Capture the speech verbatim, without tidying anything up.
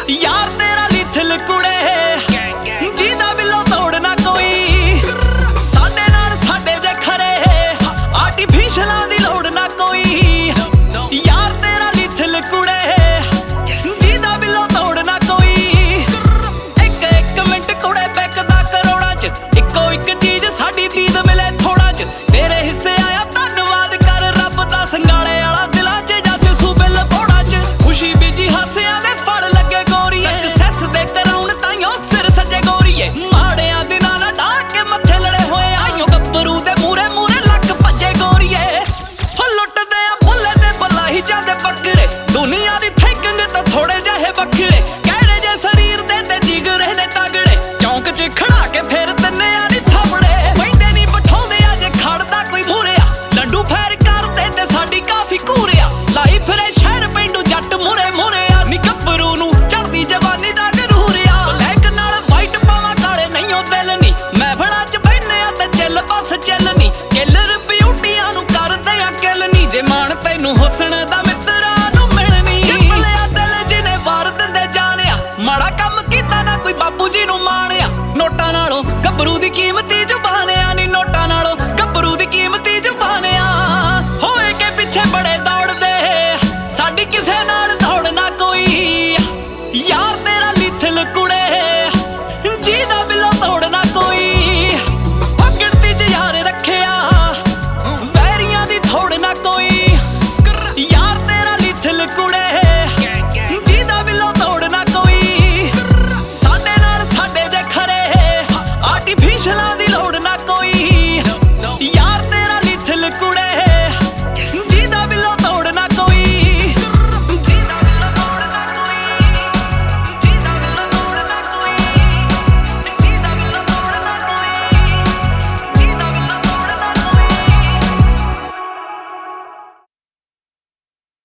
यार तेरा लिथल कुड़े जिदा बिलो तोड़ना कोई साडे नाल साडे जे खरे आर्टिफिशियलां दी लोड़ ना कोई। यार तेरा लिथल कुड़े जिदा बिलो तोड़ना कोई। एक एक मिंट कुड़े बैकदा करोड़ां च इक्को इक चीज साडी दीद मिले थोड़ा च। तेरे हिस्से आया धन्नवाद कर रब दा संगाले वाला दिलां च जद सूबे लबोड़ा च। खुशी बीजी हासियां दे फल लगे गोरीए सक्सेस दे कराउन ताइयों सिर सजे गोरीए। माड़ियां दिनां ना ढाह के मत्थे लड़े होए आइयों गब्बरू दे मूरे मूरे लक भजे गोरीए। हो लुटदे आ बुल्ले ते बलाही जांदे बकरे दुनिया दी थिंकिंग तो थोड़े जहे बखरे। कहरे जे शरीर दे ते जिगरे ने तगड़े चौंक च खड़ा के फेर तन्ने आ नी थपड़े। पैंदे नी बठाउंदे आ जे खड़दा कोई मूरे आ लड्डू फैर करदे ते साडी काफी कूरिया। लाई फिरे शहर पेंडू जट मूरे मूरे आ नी गब्बरू नू चढ़दी जवानी दा गरूर आ। ब्लैक नाल वाइट पावां काले नहींओ दिल नी महफिलां च बैठने आ ते चिल बस चिल नी। किलर ब्यूटियां नू करदे आ किल नी जे मान तैनू हुस्न दा मित्रा नू मिलनी। जित लिया दिल जिने वार दिंदे जानिया माड़ा कम कीता ना कोई बापू जी नू माणिया। नोटां नालों गब्बरू दी कीमती जुबान आ नी नोटां नालों गब्बरू दी कीमती जुबान आ। होए के पिछे बड़े दौड़दे साडी किसे नाल दौड़ ना कोई। यार तेरा लिथल कुड़े जिदा बिलो तोड़ना कोई। ओ गिणती च यार रखिया वैरियां दी थोड़ ना कोई। यार तेरा लिथल कुड़े जिदा बिलो तोड़ना कोई साडे नाल साडे जे खरे आर्टिफिशियलां